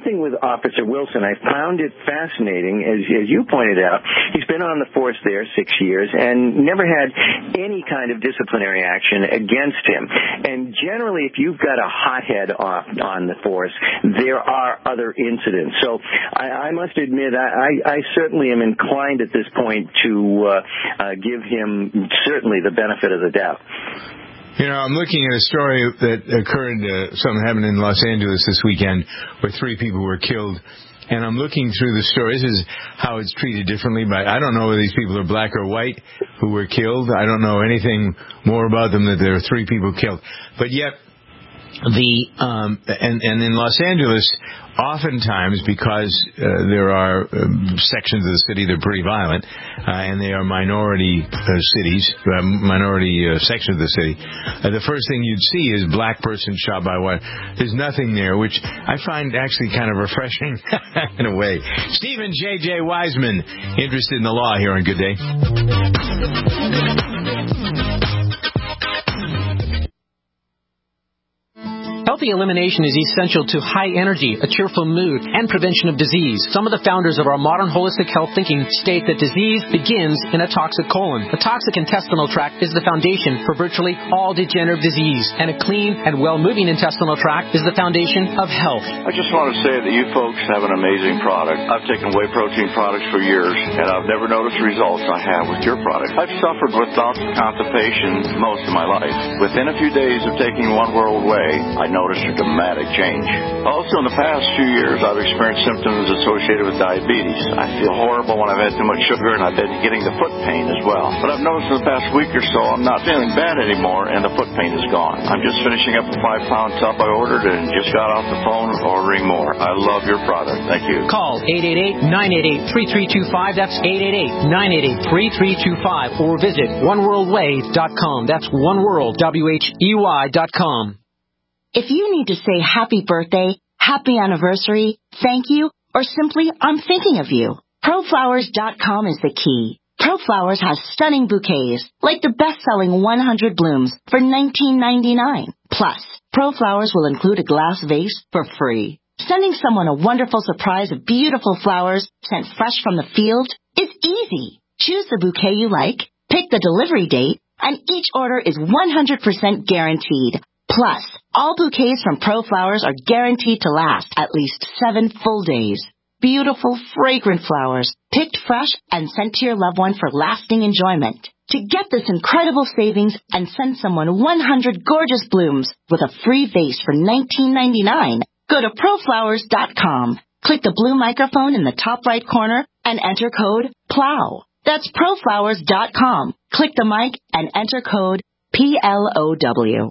thing with Officer Wilson, I found it fascinating, as, as you pointed out. He's been on the force there six years and never had any kind of disciplinary action against him. And generally, if you've got a hothead off on the force, there are other incidents. So I, I must admit, I, I certainly am inclined at this point to uh, uh, give him certainly the benefit of the doubt. You know, I'm looking at a story that occurred, uh, something happened in Los Angeles this weekend where three people were killed. And I'm looking through the story. This is how it's treated differently. But I don't know whether these people are black or white who were killed. I don't know anything more about them that there are three people killed. But yet, the um, and, and in Los Angeles, oftentimes because uh, there are um, sections of the city that are pretty violent, uh, and they are minority uh, cities, uh, minority uh, sections of the city, uh, the first thing you'd see is black person shot by white. There's nothing there, which I find actually kind of refreshing in a way. Stephen J J. Wiseman, interested in the law here on Good Day. Healthy elimination is essential to high energy, a cheerful mood, and prevention of disease. Some of the founders of our modern holistic health thinking state that disease begins in a toxic colon. The toxic intestinal tract is the foundation for virtually all degenerative disease, and a clean and well-moving intestinal tract is the foundation of health. I just want to say that you folks have an amazing product. I've taken whey protein products for years, and I've never noticed the results I have with your product. I've suffered with bouts of constipation most of my life. Within a few days of taking One World Whey, I noticed a dramatic change. Also, in the past few years, I've experienced symptoms associated with diabetes. I feel horrible when I've had too much sugar, and I've been getting the foot pain as well. But I've noticed in the past week or so, I'm not feeling bad anymore, and the foot pain is gone. I'm just finishing up a five-pound tub I ordered and just got off the phone ordering more. I love your product. Thank you. Call eight eight eight, nine eight eight, three three two five. That's eight eight eight, nine eight eight, three three two five. Or visit one world whey dot com. That's oneworld, W H E Y dot com. If you need to say happy birthday, happy anniversary, thank you, or simply I'm thinking of you, pro flowers dot com is the key. ProFlowers has stunning bouquets, like the best-selling one hundred blooms for nineteen ninety-nine. Plus, ProFlowers will include a glass vase for free. Sending someone a wonderful surprise of beautiful flowers sent fresh from the field is easy. Choose the bouquet you like, pick the delivery date, and each order is one hundred percent guaranteed. Plus, all bouquets from ProFlowers are guaranteed to last at least seven full days. Beautiful, fragrant flowers, picked fresh and sent to your loved one for lasting enjoyment. To get this incredible savings and send someone one hundred gorgeous blooms with a free vase for nineteen ninety-nine, go to pro flowers dot com. Click the blue microphone in the top right corner and enter code PLOW. That's pro flowers dot com. Click the mic and enter code P L O W.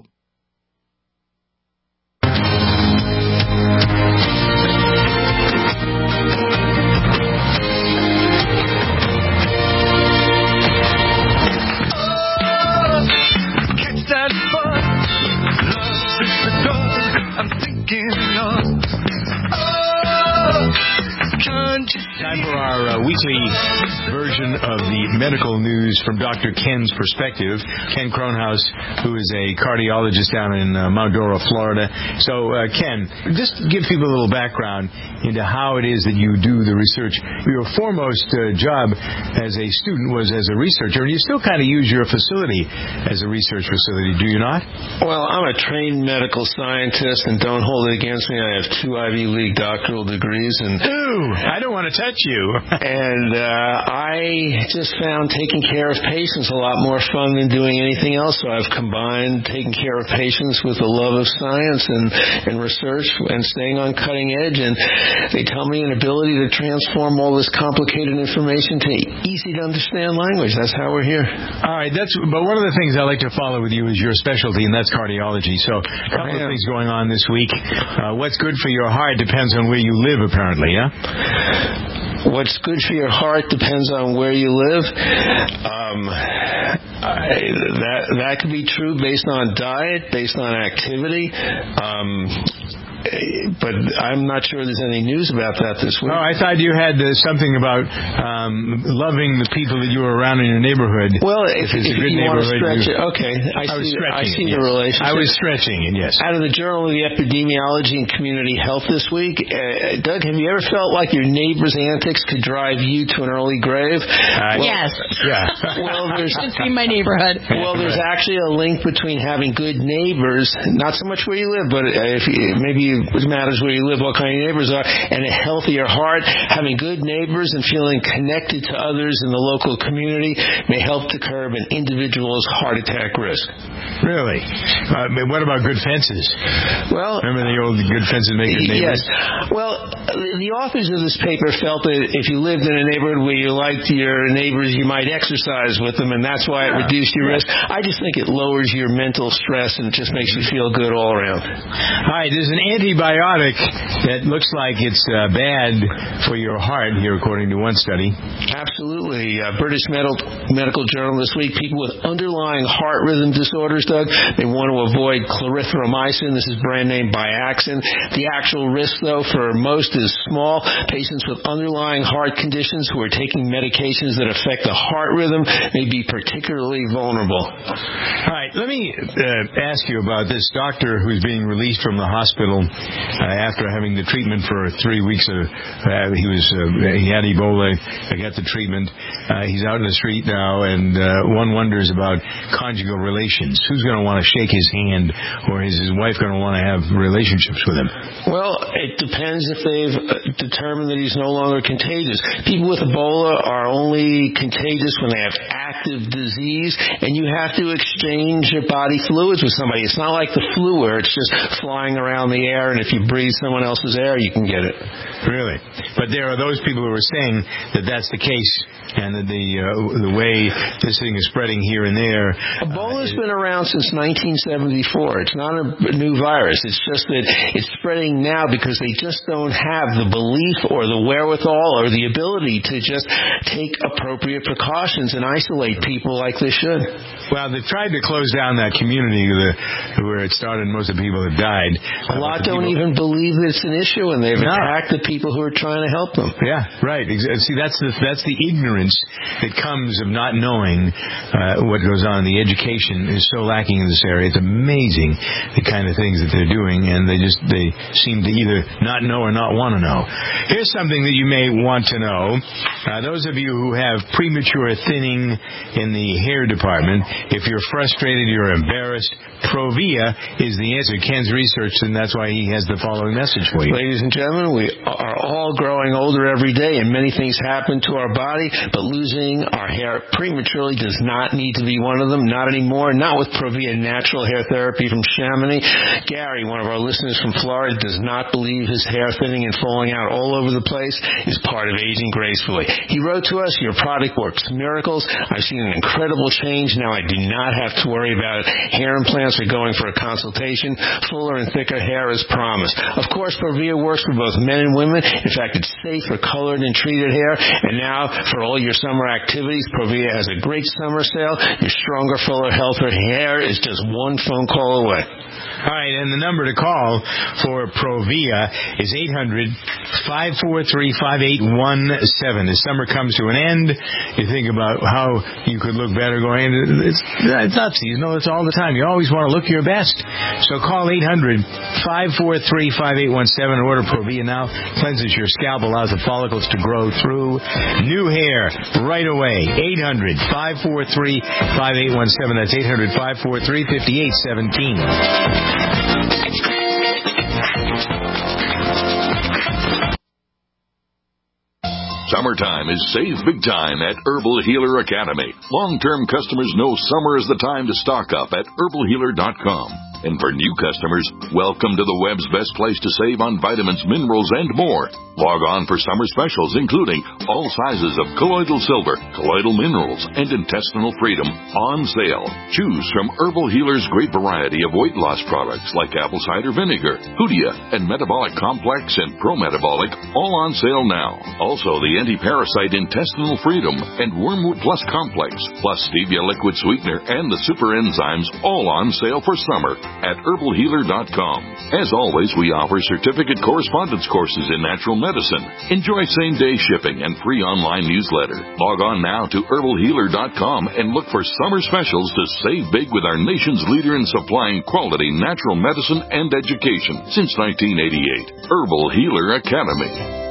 Time for our uh, weekly version of the medical news from Doctor Ken's perspective. Ken Kronhaus, who is a cardiologist down in uh, Mount Dora, Florida. So, uh, Ken, just give people a little background into how it is that you do the research. Your foremost uh, job as a student was as a researcher, and you still kind of use your facility as a research facility, do you not? Well, I'm a trained medical scientist, and don't hold it against me. I have two Ivy League doctoral degrees, and Ooh, I don't want to touch you. and uh, I just found taking care of patients a lot more fun than doing anything else. So I've combined taking care of patients with a love of science and, and research and staying on cutting edge. And they tell me an ability to transform all this complicated information to easy to understand language. That's how we're here. All right. That's but one of the things I like to follow with you is your specialty, and that's cardiology. So a couple of things going on this week. Uh, what's good for your heart depends on where you live, apparently, yeah? What's good for your heart depends on where you live. Um, I, that that could be true based on diet, based on activity. Um, but I'm not sure there's any news about that this week. Oh, I thought you had uh, something about um, loving the people that you were around in your neighborhood. Well, if, if, if a good you want to stretch you, it, okay. I, I was see, stretching I see it, the yes. relationship. I was stretching it, yes. Out of the Journal of the Epidemiology and Community Health this week, uh, Doug, have you ever felt like your neighbor's antics could drive you to an early grave? Uh, well, yes. Yeah. Well, there's in my neighborhood. Well, there's actually a link between having good neighbors, not so much where you live, but if you, maybe it matters where you live, what kind of neighbors are, and a healthier heart. Having good neighbors and feeling connected to others in the local community may help to curb an individual's heart attack risk. Really? Uh, but what about good fences? Well, remember the old good fences make good neighbors? Yes. Well, the authors of this paper felt that if you lived in a neighborhood where you liked your neighbors, you might exercise with them, and that's why it reduced your risk. I just think it lowers your mental stress and it just makes you feel good all around. All right, there's an antibiotic that looks like it's uh, bad for your heart here, according to one study. Absolutely. Uh, British Medical, Medical Journal this week, people with underlying heart rhythm disorders, Doug, they want to avoid clarithromycin. This is brand name Biaxin. The actual risk, though, for most is small. Patients with underlying heart conditions who are taking medications that affect the heart rhythm may be particularly vulnerable. All right, let me uh, ask you about this doctor who's being released from the hospital uh, after having the treatment for three weeks. Of, uh, he was uh, he had Ebola, got the treatment. Uh, he's out in the street now, and uh, one wonders about conjugal relations. Who's going to want to shake his hand, or is his wife going to want to have relationships with him? Well, it depends if they've determined that he's no longer contagious. People with Ebola are only contagious when they have active disease, and you have to exchange your body fluids with somebody. It's not like the flu where it's just flying around the air, and if you breathe someone else's air, you can get it. Really? But there are those people who are saying that that's the case, and that the uh, the way this thing is spreading here and there. Ebola's uh, been around since nineteen seventy-four. It's not a new virus. It's just that it's spreading now because they just don't have the belief or the wherewithal or the ability to just take appropriate precautions and isolate people like they should. Well, they've tried to close down that community where it started and most of the people have died. A lot don't people... even believe that it's an issue, and they've no. attacked the people who are trying to help them. Yeah, right. See, that's the, that's the ignorance that comes of not knowing uh, what goes on. The education is so lacking in this area. It's amazing the kind of things that they're doing, and they just they seem to either not know or not want to know. Here's something that you may want to know. Uh, those of you who have premature thinning in the hair department, if you're frustrated, you're embarrassed, Provia is the answer. Ken's researched, and that's why he has the following message for you. Ladies and gentlemen, we are all growing older every day, and many things happen to our body, but losing our hair prematurely does not need to be one of them. Not anymore. Not with Provia natural hair therapy from Chamonix. Gary, one of our listeners from Florida, does not believe his hair thinning and falling out all over the place is part of aging gracefully. He wrote to us, "Your product works miracles. I've seen an incredible change. Now I do not have to worry about hair implants or going for a consultation. Fuller and thicker hair as promised." Of course, Provia works for both men and women. In fact, it's safe for colored and treated hair. And now, for all your summer activities, Provia has a great summer sale. Your stronger, fuller, healthier hair is just one phone call away. All right, and the number to call for Provia is eight hundred, five four three, five eight one seven. As summer comes to an end, you think about how you could look better going. It's, it's not seasonal. It's all the time. You always want to look your best. So call eight hundred, five four three, five eight one seven. Order Provia now. Cleanses your scalp, allows the follicles to grow through. New hair right away. eight hundred, five four three, five eight one seven. That's eight hundred, five four three, five eight one seven. Summertime is save big time at Herbal Healer Academy. Long-term customers know summer is the time to stock up at herbal healer dot com. And for new customers, welcome to the web's best place to save on vitamins, minerals, and more. Log on for summer specials, including all sizes of colloidal silver, colloidal minerals, and intestinal freedom on sale. Choose from Herbal Healer's great variety of weight loss products like apple cider vinegar, Hoodia, and Metabolic Complex and Pro-Metabolic, all on sale now. Also, the anti-parasite intestinal freedom and Wormwood Plus Complex, plus stevia liquid sweetener and the super enzymes, all on sale for summer. at herbal healer dot com. As always, we offer certificate correspondence courses in natural medicine. Enjoy same-day shipping and free online newsletter. Log on now to herbal healer dot com and look for summer specials to save big with our nation's leader in supplying quality natural medicine and education since nineteen eighty-eight. Herbal Healer Academy.